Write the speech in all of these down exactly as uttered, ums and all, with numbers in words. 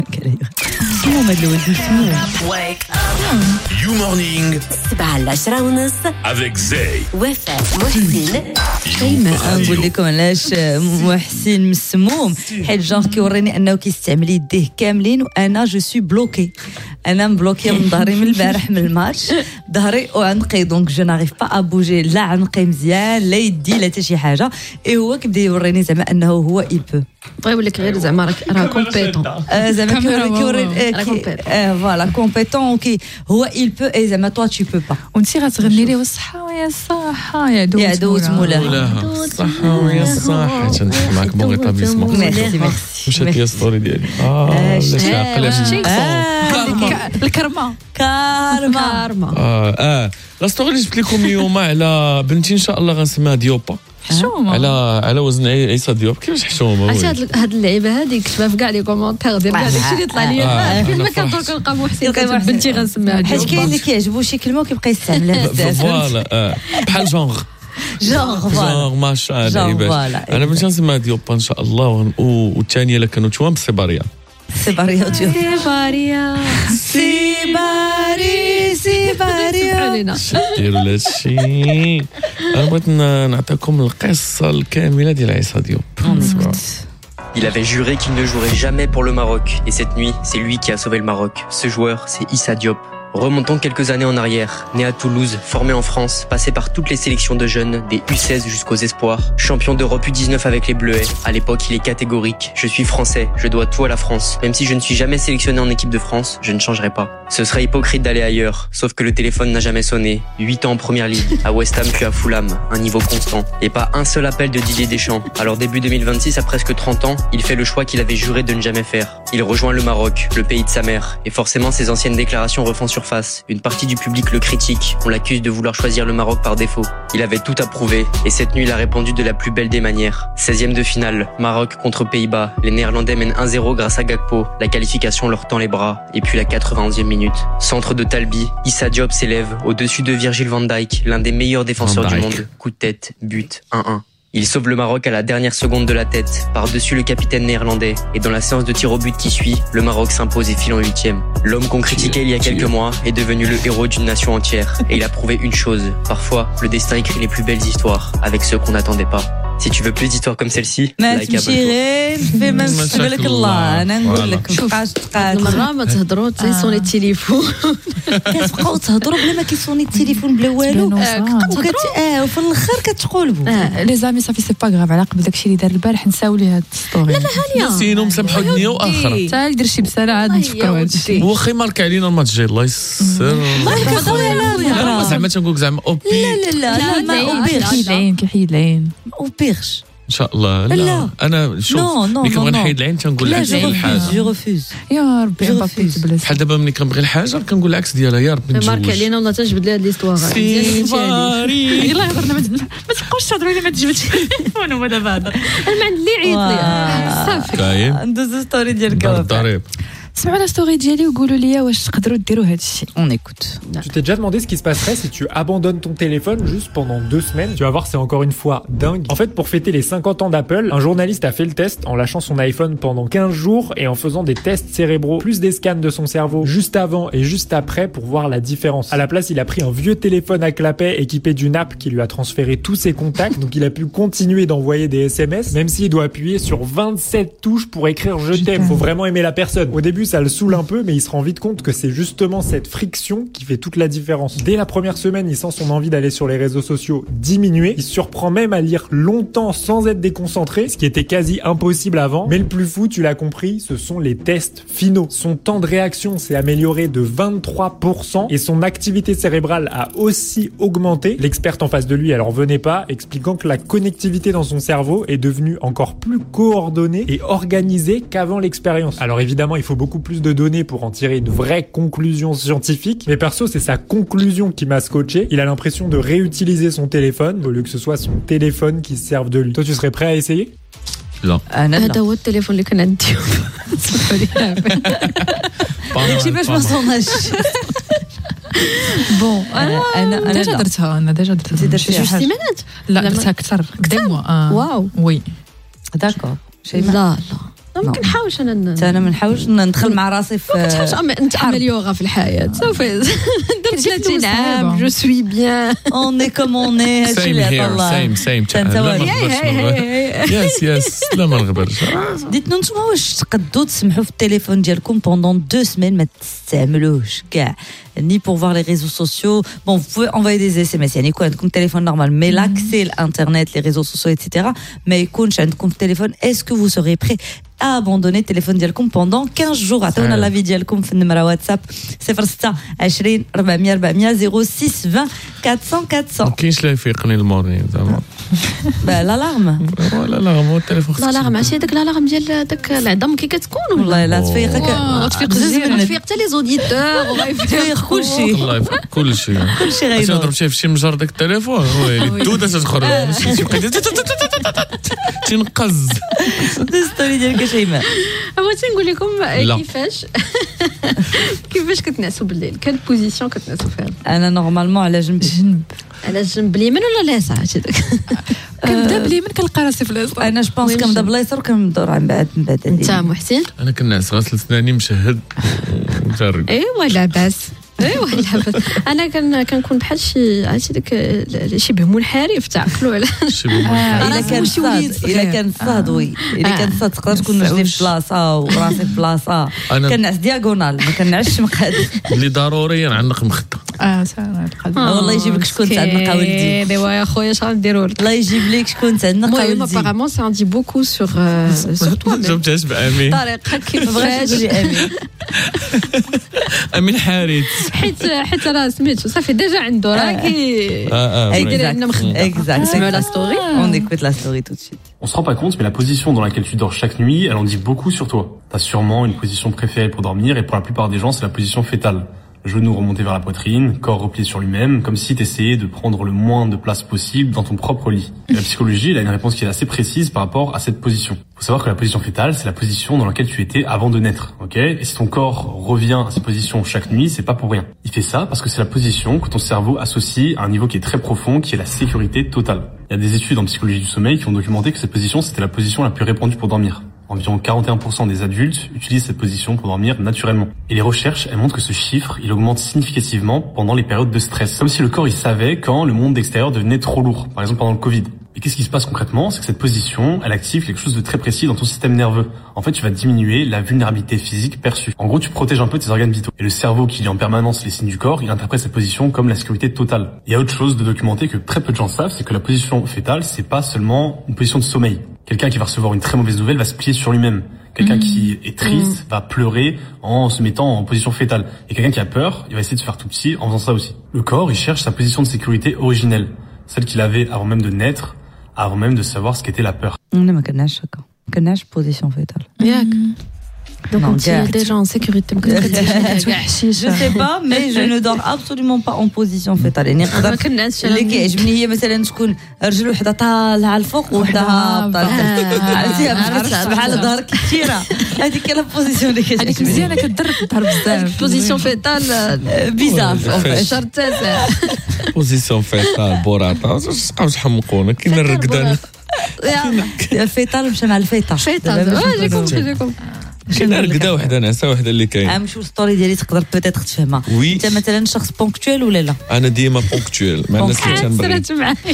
سموم هاد الولد سموم. You Morning سبعة العشرة ونص avec Zay وفاء محسن شيماء. نقول لكم علاش محسن مسموم، حيت جونغ كيوريني انه كيستعمل يديه كاملين وانا جو سوي بلوكي. انا مبلوكيه من ظهري من البارح من الماتش، ظهري وعنقي، دونك جو ناريف با ا بوجي لا عنقي مزيان لا يدي لا حتى شي حاجه. اي هو كيبدا يوريني زعما انه هو اي بو بغيو لك غير زعما راك راه كومبيتون زعما كيوري كيوري فوالا كومبيتون كي هو il peut et زعما toi tu peux pas. وانتي غتغني ليه والصحه ويا الصحه يا دوز يا دوز مولاها الصحه ويا الصحه. تنحكي معاك بون ريتابليسمون. ميرسي ميرسي. واش هاد هي ستوري ديالي؟ اه لا عاقله. الكرمه كارما كارما. اه اه لا ستوري اللي جبت لكم اليوم على بنتي ان شاء الله غنسميها ديوبا، حشومه على على وزن عيسى ديوب. كيفاش حشومه؟ عرفتي هاد هاد اللعيبه هذيك كتبها في كاع لي كومونتير ديال كاع داكشي اللي طلع ليا. كل ما كنطول كنلقى محسن كتب بنتي غنسميها حيت كاين اللي كيعجبو شي كلمه وكيبقى يستعملها بزاف. فوالا بحال جونغ جونغ فوالا جونغ ما شاء جونغ الله. فوالا. انا بنتي نسميها ديوبا ان شاء الله. والثانيه اللي كانوا توام سيباريا سيباريا ديال سيباريا سيباري سيباريا. علينا ديروا هادشي. انا بغيت نعطيكم القصه الكامله ديال عيسى ديوب. Il avait juré qu'il ne jouerait jamais pour le Maroc. Et cette nuit, c'est lui qui a sauvé le Maroc. Ce joueur, c'est Issa Diop. Remontons quelques années en arrière. Né à Toulouse, formé en France, passé par toutes les sélections de jeunes, des U seize jusqu'aux espoirs. Champion d'Europe U dix-neuf avec les Bleuets. À l'époque, il est catégorique. Je suis français, je dois tout à la France. Même si je ne suis jamais sélectionné en équipe de France, je ne changerai pas. Ce serait hypocrite d'aller ailleurs. Sauf que le téléphone n'a jamais sonné. Huit ans en première ligue, à West Ham puis à Fulham. Un niveau constant. Et pas un seul appel de Didier Deschamps. Alors début deux mille vingt-six, à presque trente ans, il fait le choix qu'il avait juré de ne jamais faire. Il rejoint le Maroc, le pays de sa mère. Et forcément, ses anciennes déclarations refont surface. Une partie du public le critique. On l'accuse de vouloir choisir le Maroc par défaut. Il avait tout à prouver. Et cette nuit, il a répondu de la plus belle des manières. seizième de finale, Maroc contre Pays-Bas. Les Néerlandais mènent un zéro grâce à Gakpo. La qualification leur tend les bras. Et puis la quatre-vingt-onzième minute. Centre de Talbi, Issa Diop s'élève au-dessus de Virgil van Dijk, l'un des meilleurs défenseurs du monde. Coup de tête, but, un un. Il sauve le Maroc à la dernière seconde de la tête, par-dessus le capitaine néerlandais. Et dans la séance de tir au but qui suit, le Maroc s'impose et file en huitième. L'homme qu'on critiquait il y a quelques mois est devenu le héros d'une nation entière. Et il a prouvé une chose, parfois, le destin écrit les plus belles histoires, avec ceux qu'on n'attendait pas. Si tu veux plus d'histoires comme celle-ci, ما like تمشي غير في ما نسبلك الله. انا نقول لك مابقاش تقاتل المره ما تهضروا تيصوني التليفون كتبقاو تهضروا بلا ما كيصوني التليفون بلا والو وكت اه وفي الاخر كتقولبوا لي زامي صافي سي با غاف على قبل داكشي اللي دار البارح نساو ليه هاد الستوري. لا لا هانيه نسينو مسامحوا الدنيا واخره. حتى يدير شي بساله عاد نفكروا هادشي. واخا مارك علينا الماتش جاي الله يسر. لا زعما تنقولك زعما اوبي. لا لا لا ما اوبيغش كيحيد العين كيحيد العين اوبيغش ان شاء الله. لا, لا. انا شوف ملي كنبغي نحيد العين تنقول لا العكس ديال الحاجه. جو ريفوز يا ربي مبابي تبلاش. بحال دابا ملي كنبغي الحاجه كنقول العكس ديالها. يا ربي نتزوج. مارك علينا ولا تجبد لي هاد ليستوار. سيباري يلاه هضرنا ما تبقاوش تهضروا لي ما تجبدش وانا هو دابا هضر المعنى اللي عيط لي صافي. كاين ندوزو ستوري ديال دار كوافير. الضريب. سمعوا لا ستوري ديالي وقولوا لي واش تقدروا ديروا هادشي. On écoute. Tu t'es déjà demandé ce qui se passerait si tu abandonnes ton téléphone juste pendant deux semaines? Tu vas voir, c'est encore une fois dingue. En fait, pour fêter les cinquante ans d'Apple, un journaliste a fait le test en lâchant son iPhone pendant quinze jours et en faisant des tests cérébraux, plus des scans de son cerveau, juste avant et juste après pour voir la différence. À la place, il a pris un vieux téléphone à clapet équipé d'une app qui lui a transféré tous ses contacts, donc il a pu continuer d'envoyer des S M S, même s'il doit appuyer sur vingt-sept touches pour écrire « je t'aime ». Faut vraiment aimer la personne. Au début, ça le saoule un peu, mais il se rend vite compte que c'est justement cette friction qui fait toute la différence. Dès la première semaine, il sent son envie d'aller sur les réseaux sociaux diminuer. Il se surprend même à lire longtemps sans être déconcentré, ce qui était quasi impossible avant. Mais le plus fou, tu l'as compris, ce sont les tests finaux. Son temps de réaction s'est amélioré de vingt-trois pour cent et son activité cérébrale a aussi augmenté. L'experte en face de lui, elle en revenait pas, expliquant que la connectivité dans son cerveau est devenue encore plus coordonnée et organisée qu'avant l'expérience. Alors évidemment, il faut beaucoup plus de données pour en tirer une vraie conclusion scientifique. Mais perso, c'est sa conclusion qui m'a scotché. Il a l'impression de réutiliser son téléphone au lieu que ce soit son téléphone qui se serve de lui. Toi, tu serais prêt à essayer? لا انا هذا لا هو التليفون اللي كان عندي. داكشي باش ما صوناش. بون انا انا ديجا درتها انا ديجا درتها. درتي جوج سيمانات. لا درتها اكثر قدام. واو وي داكور. لا لا ما كنحاولش انا انا ما نحاولش ندخل مع راسي في ما كنحاولش نتعامليوغا في الحياه سوف درت ثلاثين عام جو سوي بيان اون اي كوم اون اي هادشي اللي عطا الله سيم سيم يس يس لا ما نغبرش ديتنا نتوما واش تقدروا تسمحوا في التليفون ديالكم بوندون دو سيمين ما تستعملوش كاع ni pour voir les réseaux sociaux. Bon, vous pouvez envoyer des S M S, يعني يكون عندكم téléphone normal, mais l'accès à Internet, les réseaux sociaux, et cetera. Mais يكونش عندكم téléphone. Est-ce que vous serez prêt à abandonner le téléphone ديالكم pendant quinze jours? عطونا la vie ديالكم في النمرة واتساب صفر ستة عشرين أربعمية أربعمية صفر ستة عشرين أربعمية أربعمية. ما كاينش لا يفيقني المورنين زعما. با لالارم. ولا لالارم هو التليفون. لالارم ماشي داك لالارم ديال داك العظم كي كتكون والله لا تفيقك. تفيق زوج تفيق حتى لي زوديتور وغيفيق كلشي. الله يفيق كلشي. كلشي غير. باش ضرب شي في شي مجر داك التليفون هو الدوده تخرج ماشي تبقى تنقز. الستوري ديالك شيماء. بغيت نقول لكم كيفاش كيفاش كتنعسوا بالليل كان بوزيسيون كتنعسوا فيها. انا نورمالمون على جنب جنب على الجنب اليمين ولا اليسار هادشي داك كنبدا باليمين كنلقى راسي في اليسار. انا جو بونس كنبدا باليسار وكندور من بعد من بعد. انت محسن؟ انا كنعس غاسل سناني مشهد مجرب. ايوا لاباس ايوا لاباس. انا كان كنكون بحال شي عرفتي داك شي بهمون حارف تعقلوا على شي بهمون. الا كان صاد الا كان صاد وي الا كان صاد تقدر تكون رجلي في بلاصه وراسي في بلاصه. كنعس دياغونال ما كنعسش مقاد اللي ضروري نعنق مخده. اه ساعه والله يجيب لك شكون تعندنا قاولدي. ايوا يا خويا اش غنديروا لك؟ الله يجيب لك شكون تعندنا قاولدي. المهم ابارامون سا اندي بوكو سور سور تو جاوبتهاش بامين. طريقه كيفاش تجي امين امين حارث حيت حيت راه سميتو صافي ديجا عنده راه كي اه يدير عندنا مخدة. Exact. نسمعوا لا ستوري. On écoute la story tout de suite. On se rend pas compte, mais la position dans laquelle tu dors chaque nuit, elle en dit beaucoup sur toi. T'as sûrement une position préférée pour dormir, et pour la plupart des gens, c'est la position fétale. Genou remonté vers la poitrine, corps replié sur lui-même, comme si t'essayais de prendre le moins de place possible dans ton propre lit. Et la psychologie, elle a une réponse qui est assez précise par rapport à cette position. Faut savoir que la position fétale, c'est la position dans laquelle tu étais avant de naître, ok? Et si ton corps revient à cette position chaque nuit, c'est pas pour rien. Il fait ça parce que c'est la position que ton cerveau associe à un niveau qui est très profond, qui est la sécurité totale. Il y a des études en psychologie du sommeil qui ont documenté que cette position, c'était la position la plus répandue pour dormir. Environ quarante et un pour cent des adultes utilisent cette position pour dormir naturellement. Et les recherches, elles montrent que ce chiffre, il augmente significativement pendant les périodes de stress. Comme si le corps, il savait quand le monde extérieur devenait trop lourd. Par exemple, pendant le Covid. Et qu'est-ce qui se passe concrètement? C'est que cette position, elle active quelque chose de très précis dans ton système nerveux. En fait, tu vas diminuer la vulnérabilité physique perçue. En gros, tu protèges un peu tes organes vitaux. Et le cerveau qui lit en permanence les signes du corps, il interprète cette position comme la sécurité totale. Il y a autre chose de documenté que très peu de gens savent, c'est que la position fétale, c'est pas seulement une position de sommeil. Quelqu'un qui va recevoir une très mauvaise nouvelle va se plier sur lui-même. Quelqu'un mmh. qui est triste mmh. va pleurer en se mettant en position fétale. Et quelqu'un qui a peur, il va essayer de se faire tout petit en faisant ça aussi. Le corps, il cherche sa position de sécurité originelle. Celle qu'il avait avant même de naître, avant même de savoir ce qu'était la peur. أنا ما كناش هكا ما كناش بوزيسيون فيتال ياك Donc on est déjà en sécurité. Je sais pas, mais je ne dors absolument pas en position fétale. يعني نقدر اللي كيعجبني هي مثلا تكون رجل وحده طالعه الفوق وحده هابطه. عرفتيها بحال ظهرك كثيره. هذيك هي لا بوزيسيون اللي كتعجبني. هذيك مزيانه كتضرب الظهر بزاف. بوزيسيون فيتال بيزار. شرط تاسع. بوزيسيون فيتال بوراطه. تبقاو تحمقونا كاين الرقدان. الفيتال مشى مع الفيتا. فيتال. جيكم جيكم. كاين رقده وحده نعسه وحده اللي كاين. نمشيو الستوري ديالي تقدر بيتيتر تفهمها. انت مثلا شخص بونكتويل ولا لا؟ انا ديما بونكتويل مع الناس اللي تنبغي.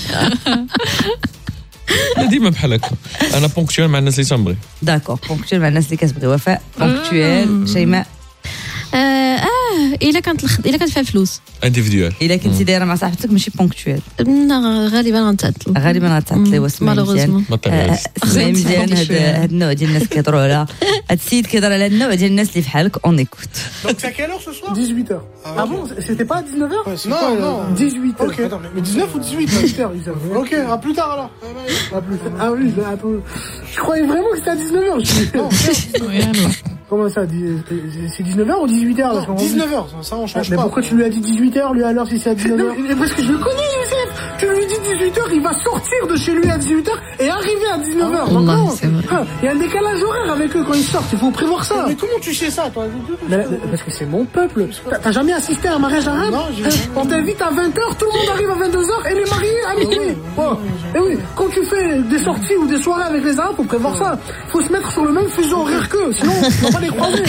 انا ديما بحال هكا. انا بونكتويل مع الناس اللي تنبغي. داكور بونكتويل مع الناس اللي كتبغي. وفاء بونكتويل. شيماء اه الا كانت الخد... الا كانت فيها فلوس انديفيدوال. الا كنتي دايره مع صاحبتك ماشي بونكتويل غالبا غنتعطل غالبا غنتعطلي. واسمعي مزيان اسمعي مزيان هذا هذا النوع ديال الناس كيهضروا على هذا السيد كيهضر على النوع ديال الناس اللي بحالك. اون ايكوت. Donc c'est à quelle heure ce soir? dix-huit heures. Ah bon, c'était pas à dix-neuf heures? Non, non, dix-huit heures. OK, attends, mais dix-neuf ou dix-huit heures? OK, à plus tard alors. À plus tard. Ah oui, attends. Je croyais vraiment que c'était à dix-neuf heures. Non, Comment ça, c'est dix-neuf heures ou dix-huit heures? Non, dix-neuf heures, ça on change mais pas. Mais pourquoi tu lui as dit dix-huit heures, lui, alors, si c'est à dix-neuf heures? Non, parce que je le connais, Youssef. Tu lui dis dix-huit heures, il va sortir de chez lui à dix-huit heures et arriver à dix-neuf heures. Ah, Allah, c'est vrai. Ah, il y a un décalage horaire avec eux quand ils sortent, il faut prévoir ça. Mais comment tu sais ça, toi? Mais, parce que c'est mon peuple. T'as jamais assisté à un mariage arabe? Non, j'ai... On t'invite à vingt heures, tout le monde arrive à vingt-deux heures et les mariés à minuit. Bon. Et oui, quand tu fais des sorties ou des soirées avec les arabes, faut prévoir ça. Faut se mettre sur le même fuseau horaire qu'eux, sinon on va pas les croiser.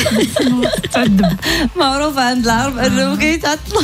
معروف عند العرب انه كيتعطلوا.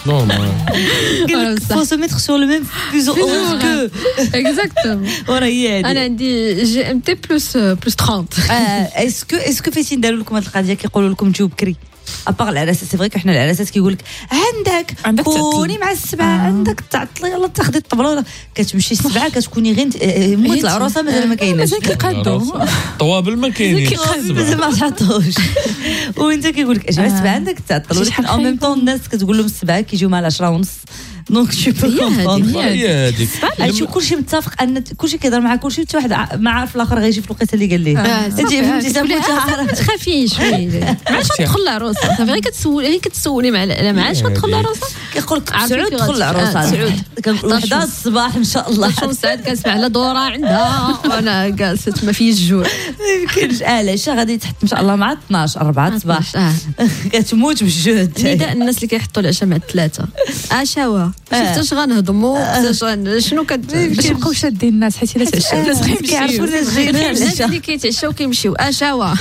نورمال. faut se mettre sur le même fuseau horaire que. Exactement. ورا هي هذه. انا عندي جي ام تي بلس بلس ثلاثين. اسكو اسكو فايتين داروا لكم هذه القضيه كيقولوا لكم تجيو بكري؟ ابار العراسات سي فري كحنا العراسات كيقول لك عندك كوني مع السبعه عندك تعطلي يلا تاخذي الطبله كتمشي السبعه كتكوني غير موت العروسه مازال ما كايناش مازال كيقادو طوابل ما كاينينش مازال ما حطوش وانت كيقول لك اجي السبعه عندك تعطل ولكن او ميم طون الناس كتقول لهم السبعه كيجيو مع العشرة ونص دونك شي بو كومبوند هي هذيك هادشي كلشي متفق ان كلشي كيهضر مع كلشي حتى واحد ما عارف الاخر غيجي في الوقيته اللي قال ليه انت فهمتي ما تخافيش شويه علاش تدخل العروسه صافي غير كتسول غير كتسولي مع مع علاش كتدخل العروسه كيقول لك سعود دخل العروسه سعود كنقول وحده الصباح ان شاء الله شنو سعد كنسمع على دوره عندها وانا جالسه ما فيش الجوع ما يمكنش اه العشاء غادي تحط ان شاء الله مع اثناش أربعة الصباح كتموت بالجهد نداء الناس اللي كيحطوا العشاء مع الثلاثه اشوا شفتش غنهضموا شنو كت باش يبقاو شادين الناس حيت الا تعشاو الناس كيعرفوا الناس جايين الناس اللي كيتعشاو كيمشيو اشوا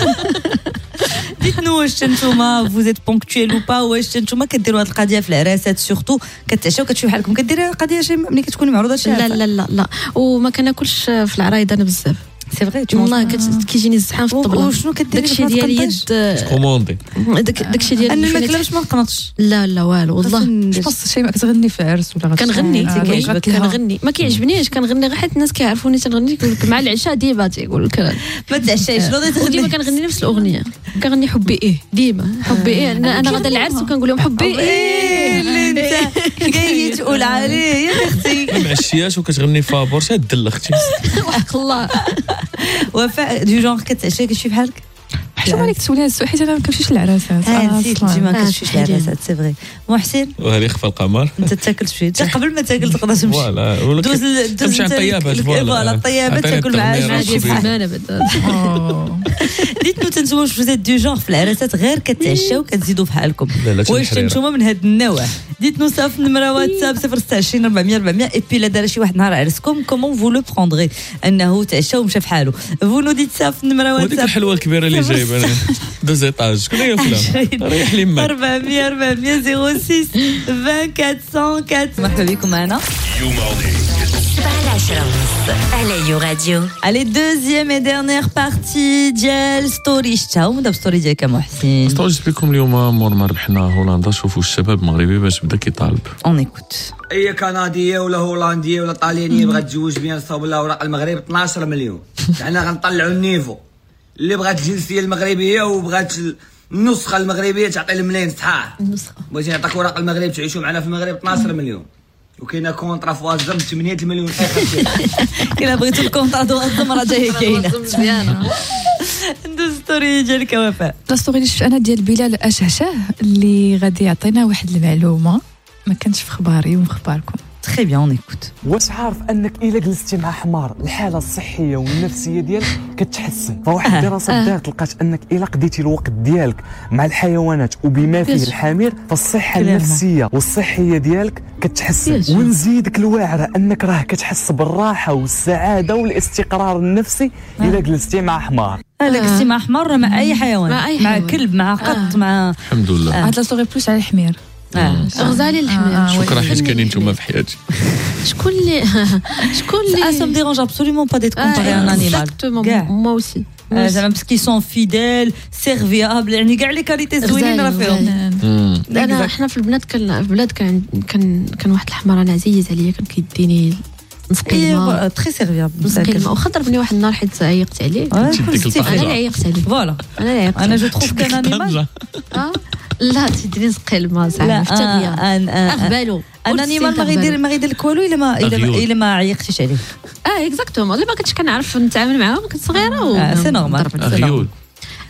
ديتنو واش نتوما فوزيت بونكتويل او با واش نتوما كديروا هذه القضيه في العراسات سورتو كتعشاو كتشوفوا بحالكم كديروا القضيه شي ملي كتكوني معروضه شي لا لا لا لا وما كناكلش في العرايض انا بزاف سي فري والله كيجيني الزحام في الطبله وشنو كديري داكشي ديال اليد كوموندي داك داكشي ديال انا الماكله باش ما نقنطش لا لا والو والله باش شي ما كتغني في عرس ولا كنغني كنغني ما كيعجبنيش كنغني غير حيت الناس كيعرفوني تنغني كيقول لك مع العشاء ديما تيقول لك ما تعشايش ديما كنغني نفس الاغنيه كنغني حبي ايه ديما حبي ايه انا غادا العرس وكنقول لهم حبي ايه اللي انت جاي تقول عليه يا اختي مع الشياش وكتغني فابور شاد دل اختي وحق الله وفاء دو جونغ كتعشى كتمشي بحالك حتى مالك تسولي هاد السؤال حيت انا ما كنمشيش للعراسات اه نسيت انت ما كتمشيش للعراسات سي فري محسن وهذه خفى القمر انت تاكل شويه قبل ما تاكل تقدر تمشي فوالا دوز تمشي على الطيابات فوالا الطيابات تاكل معاه عادي السمانه بعدا ديتنو تنتوما واش فوزيت دو جونغ في العراسات غير كتعشاو كتزيدوا في حالكم واش نتوما من هاد النوع ديتنو صاف نمره واتساب صفر ستة عشرين أربعمية أربعمية اي بي لا دار شي واحد نهار عرسكم كومون فو لو بروندري انه تعشى ومشى في حاله فو نو ديت صاف نمره واتساب وديك الحلوه الكبيره اللي جايبه انا دوز ايطاج شكون هي فلان ريح لي ما أربعمية أربعمية صفر ستة عشرين أربعمية أربعة مرحبا بكم معنا على يو راديو. Allez, deuxième et dernière partie ديال ستوري شتا ونبدا بستوري ديالك محسن. ستوري بكم اليوم مور ما ربحنا هولندا شوفوا الشباب المغربي باش بدا كيطالب. اون ايكوت. اي كنديه ولا هولنديه ولا طاليانيه بغات تزوج بيان صوب ولا اوراق المغرب اثناش مليون. حنا غنطلعوا النيفو. اللي بغات الجنسيه المغربيه وبغات النسخه المغربيه تعطي الملايين صحاح. النسخه. بغيتي نعطيك اوراق المغرب تعيشوا معنا في المغرب اثناش مليون. وكاينه كونطرا فوازم ثمانية مليون اخر كاينه بغيتو الكونطرا دوازم راه جايه كاينه مزيانه ندوز ستوري ديالك وفاء. الستوري اللي شفت انا ديال بلال اشعشاه اللي غادي يعطينا واحد المعلومه ما كانتش في خباري وفي خباركم. تري بيان اون ايكوت. واش عارف انك الا جلستي مع حمار الحاله الصحيه والنفسيه ديالك كتحسن؟ فواحد الدراسه آه. دارت لقات انك الا قضيتي الوقت ديالك مع الحيوانات وبما فيه الحمير فالصحه النفسيه والصحيه ديالك كتحسن. ونزيدك الواعره انك راه كتحس بالراحه والسعاده والاستقرار النفسي آه. الا جلستي مع حمار. لا جلستي مع حمار مع اي حيوان، مع, أي مع حيوان. كلب مع قط آه. مع الحمد لله. هاد لا ستوري بلوس على الحمير. اه غزالي الحمير. شكرا حيت كاينين نتوما في حياتي. شكون اللي شكون اللي ça me dérange absolument pas d'être comparé à un animal. moi aussi. زعما بس كي سون فيديل سيرفيابل يعني كاع لي كاليتي زوينين راه فيهم. انا حنا في البنات كان في البلاد كان كان كان واحد الحمار انا عزيز عليا كان كيديني نسقي الماء تري سيرفيابل نسقي الماء وخضربني واحد النهار حيت عيقت عليه. انا اللي عيقت عليه فوالا انا اللي عيقت انا جو تروف كان انيمال. اه لا تديري نسقي الماء زعما في التغيير اغبالو انا انيمال ما غيدير ما غيدير لك والو الا ما الا ما عيقتيش عليه. اه اكزاكتومون اللي ما كنتش كنعرف نتعامل معاهم كنت صغيره و سي نورمال.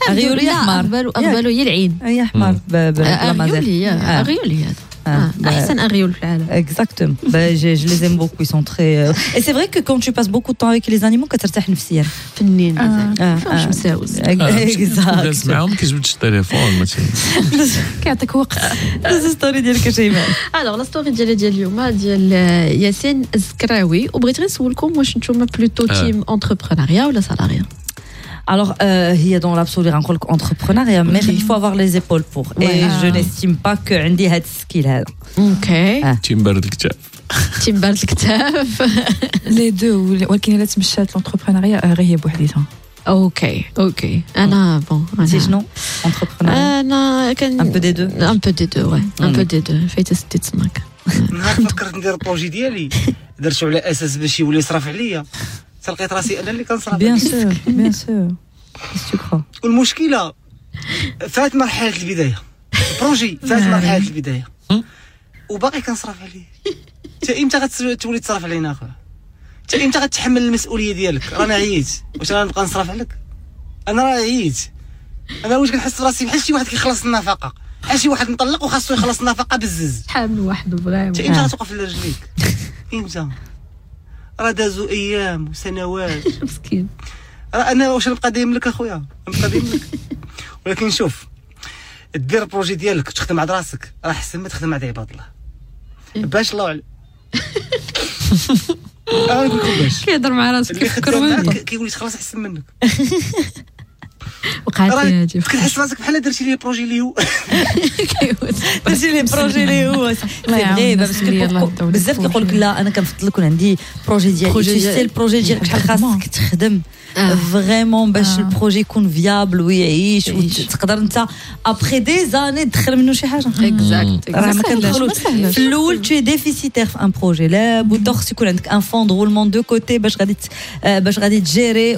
اغيولي احمر اقبلوا اقبلوا هي العين هي احمر اغيولي اغيولي هذا احسن اغيول في العالم. Exactement. Bah, je, je les aime beaucoup, ils sont très euh... et c'est vrai que quand tu passes beaucoup de temps avec les animaux كترتاح نفسيا. فنين فاش مساوس. Exact. معاهم كيجبدش التليفون ماشي كيعطيك وقت. الستوري ديالك شيماء. الوغ لا ستوري ديالي ديال اليوم ديال ياسين الزكراوي وبغيت غير نسولكم واش نتوما بلوتو تيم انتربرونيا ولا سالاريا. Alors, euh, il y a dans l'absolu un rôle entrepreneuriat, mais il faut avoir les épaules pour. Et je n'estime pas que عندي هاد السكيل هذا. اوكي. تيم بارد الكتاف. تيم بارد الكتاف. لي دو ولكن الا تمشات لونتربرونيا غير هي بوحديتها. اوكي اوكي انا بون انت شنو انتربرونيا؟ انا كان ان بو دي دو ان بو دي دو وي ان بو دي دو فايت ستي تسماك. نهار فكرت ندير البروجي ديالي درتو على اساس باش يولي يصرف عليا تلقيت راسي انا اللي كنصرف. بيان سور بيان سور كيس تو كرو. والمشكله فات مرحله البدايه البروجي فات مرحله البدايه وباقي كنصرف عليه. حتى امتى غتولي تصرف علينا اخويا؟ حتى امتى غتحمل المسؤوليه ديالك؟ رانا عييت واش انا نبقى نصرف عليك؟ انا راه عييت. انا واش كنحس براسي بحال شي واحد كيخلص النفقه بحال شي واحد مطلق وخاصو يخلص النفقه بالزز. شحال من واحد فريمون. حتى امتى غتوقف على رجليك؟ امتى؟ راه دازو ايام وسنوات مسكين. راه انا واش نبقى دايم لك اخويا؟ نبقى دايم لك. ولكن شوف دير البروجي ديالك وتخدم مع راسك راه احسن ما تخدم مع عباد الله. باش الله اعلم. انا نقول لكم باش كيهضر مع راسك كيفكر كيقول لي خلاص احسن منك. وقعت لي هادي كتحس راسك بحال درتي لي بروجي اللي هو درتي لي بروجي اللي هو غريب باسكو بزاف كيقول لك لا انا كنفضل يكون عندي بروجي ديالي سي البروجي ديالك شحال خاصك تخدم فريمون باش البروجي يكون فيابل ويعيش وتقدر انت ابري دي زاني تدخل منه شي حاجه. اكزاكت راه ما كندخلوش في الاول تي ديفيسيتير في ان بروجي لابد خص يكون عندك ان فون دو رولمون دو كوتي باش غادي باش غادي تجيري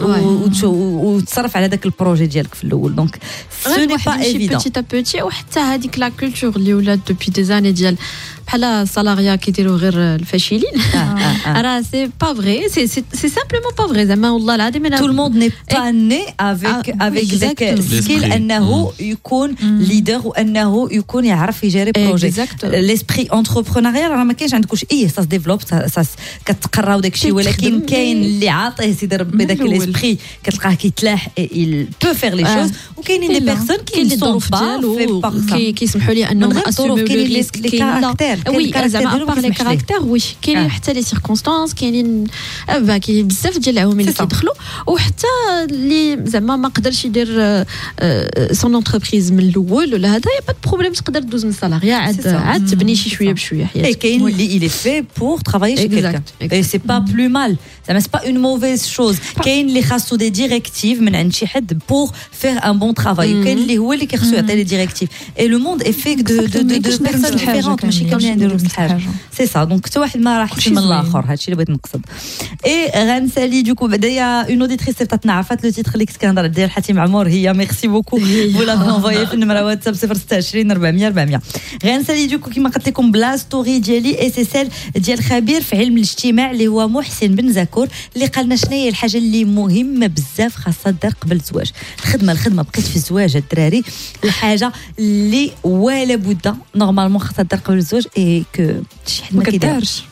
وتصرف على داك البروجي ديالك في الاول. دونك سو ني با ايفيدون بيتي تا بيتي وحتى هذيك لا كولتور اللي ولات دوبي دي زاني ديال بحال السالاريا كيديروا غير الفاشلين. راه سي با فري سي سي سامبلومون با فري زعما والله العظيم انا tout le monde n'est pas né avec avec ذاك سكيل انه يكون ليدر وانه يكون يعرف يجري بروجي. ليسبري انتربرونيال راه ما كاينش عندكش اي سا ديفلوب سا كتقراو داكشي ولكن كاين اللي عاطيه سيدي ربي داك ليسبري كتلقاه كيتلاح il peut faire les choses وكاينين دي بيرسون كاين اللي الظروف ديالو كيسمحوا لي انهم اسوميو لو ريسك كاين وي زعما ابار لي كاركتير وي كاينين حتى لي سيركونستانس كاينين كاين بزاف ديال العوامل اللي كيدخلوا وحتى اللي زعما ما قدرش يدير سون انتربريز من الاول ولا هذا با بروبليم تقدر دوز من السالاريا عاد عاد تبني شي شويه بشويه حياتك. كاين اللي il est fait pour travailler chez quelqu'un et c'est pas plus mal زعما c'est pas une mauvaise chose. كاين اللي خاصو دي ديريكتيف من عند شي حد pour faire un bon travail وكاين اللي هو اللي كيخصو يعطي لي ديريكتيف et le monde est fait de de de de personnes différentes ماشي كاملين نديروا نفس الحاجه. سي سا دونك حتى واحد ما راح يحسن من الاخر هادشي اللي بغيت نقصد. اي غنسالي دوكو بعدايا اون اوديتريس تاعنا عرفات لو تيتر اللي كنت كنهضر ديال حاتم عمور هي ميرسي بوكو فولا انفويي في النمره واتساب صفر ستة عشرين أربعمية أربعمية. غنسالي دوكو كما قلت لكم بلا ستوري ديالي اس اس ال ديال خبير في علم الاجتماع اللي هو محسن بن زكور اللي قال لنا شنو هي الحاجه اللي مهمه بزاف خاصها دار قبل الزواج. الخدمه الخدمه بقيت في الزواج الدراري الحاجه اللي ولا بد نورمالمون خاصها دار قبل الزواج اي كو شي حد ما كيدارش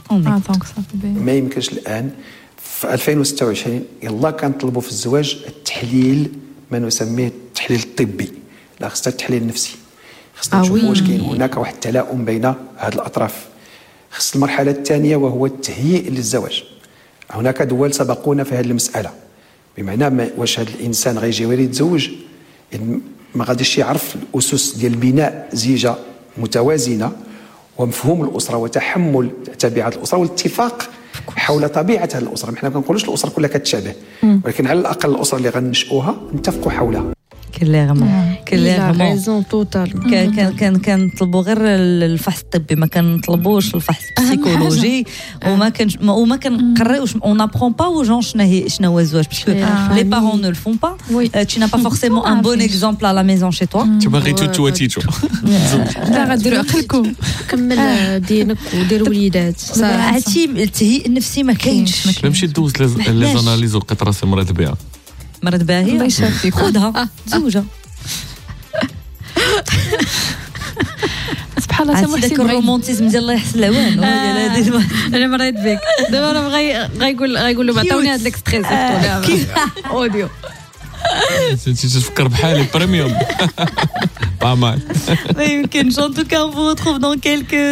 ما يمكنش الان في ألفين وستة وعشرين يلا كنطلبوا في الزواج التحليل ما نسميه التحليل الطبي لا خصنا التحليل النفسي. خصنا نشوفوا واش كاين هناك واحد التلاؤم بين هذه الاطراف. خص المرحله الثانيه وهو التهيئ للزواج. هناك دول سبقونا في هذه المساله بمعنى واش هذا الانسان غيجي ويريد يتزوج ما غاديش يعرف الاسس ديال بناء زيجه متوازنه ومفهوم الاسره وتحمل تبعات الاسره والاتفاق حول طبيعه هذه الاسره. حنا ما كنقولوش الاسره كلها كتشابه ولكن على الاقل الاسره اللي غنشئوها نتفقوا حولها. كليرمون كليرمون ريزون توتال. كان كان كنطلبوا غير الفحص الطبي ما كنطلبوش الفحص البسيكولوجي وما كان وما كنقريوش اون ابرون با او جون شنو هي شنو هو الزواج باسكو لي بارون نو لو فون با tu n'as pas forcément un bon exemple à la maison chez toi. tu باغي توتو وتيتو لا غديروا عقلكم كمل دينك ودير وليدات. عرفتي التهيئ النفسي ما كاينش. نمشي دوز لي زاناليز ولقيت راسي مريض بها مرض باهي الله يشافيك خذها تزوجها سبحان الله عرفتي داك الرومانتيزم ديال الله يحسن العوان هو ديال هذه انا مريت بك دابا انا بغا غايقول غايقول له عطوني هذا الاكستري اوديو انت تفكر بحالي بريميوم. Pas mal. Mais en tout cas, on vous retrouve dans quelques